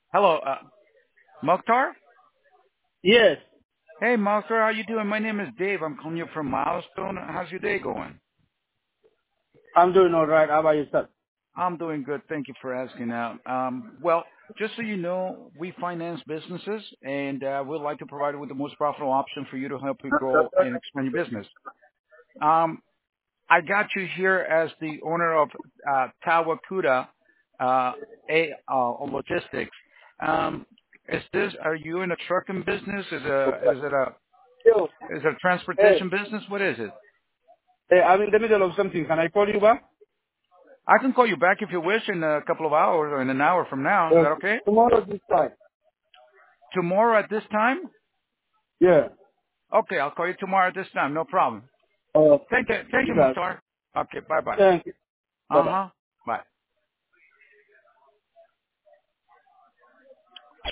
Hello, Mokhtar? Yes, Hey, Mokhtar, how you doing? My name is Dave. I'm calling you from Milestone. How's your day going? I'm doing all right. How about yourself? I'm doing good. Thank you for asking out. Well, just so you know, we finance businesses, and we'd like to provide you with the most profitable option for you to help you grow and expand your business. Um, I got you here as the owner of Tawakuda uh, Logistics. Um, are you in a trucking business? Yo, Is it a hey, transportation business? What is it? hey, I'm in the middle of something. Can I call you back? I can call you back if you wish in a couple of hours or in an hour from now. Is that okay? Tomorrow this time. Tomorrow at this time? Yeah. Okay, I'll call you tomorrow at this time. No problem. Uh, Thank you, you guys. Mukhtar. Okay, bye bye. Thank you. Bye bye. Uh huh.